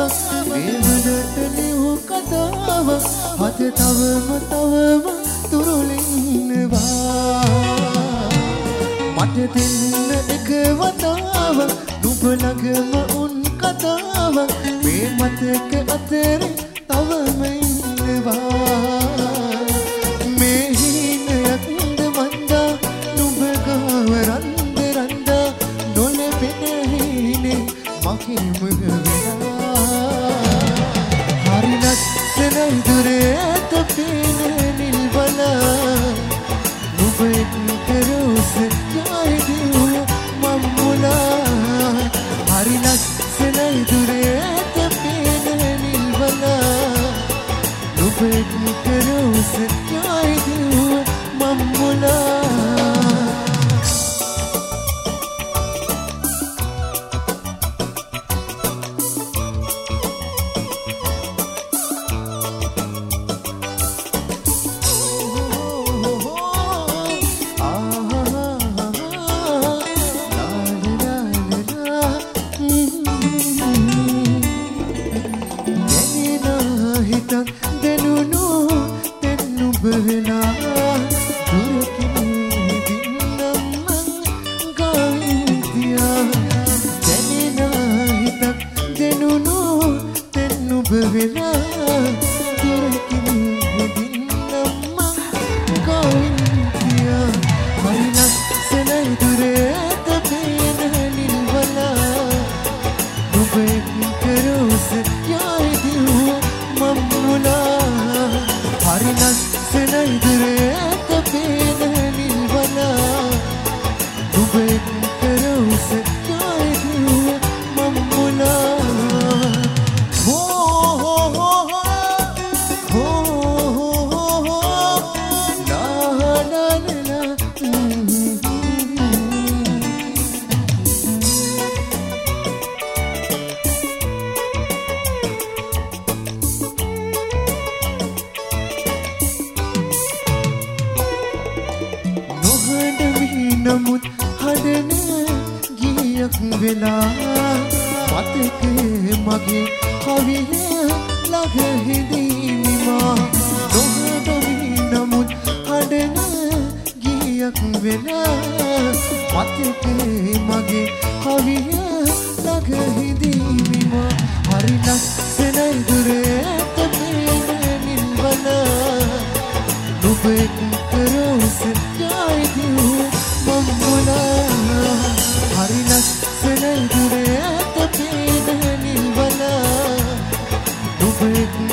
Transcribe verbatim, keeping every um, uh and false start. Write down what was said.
දේවලට ලියු කතාව අද තවම තවම තුරුලින්නවා මට දෙන්න එක වතාවක් නුඹ ළඟම උන් කතාවක් මේ මතක අතරේ තවම ඉන්නවා මේ හිණයක්ද මන්දා නුඹ ගාව රන්ද රන්දා නොලැබෙන හිණේ මහිම වෙලා හරි ලස්සනයි දුරේත පේන නිල්වලා නුඹ එක්ක රෝස යයිදිව මම්මුලා හරි ලස්සනයි දුරේත පේන නිල්වලා නුඹ එක්ක රෝස යයිදිව මම්මුලා නමුත් හදන ගියක් වෙලා මතකේ මගේ කවිය ළඟ හිඳීමා නොහදවි නමුත් හදන ගියක් වෙලා මතකේ මගේ කවිය ළඟ හිඳීමා හරි ලස්සනයි දුරේත පේන නිල්වලා නුඹ එක්ක රෝස යයිදිව මම්මුලා හරි ලස්සනයි දුරේත පේන නිල්වලා නුඹ එක්ක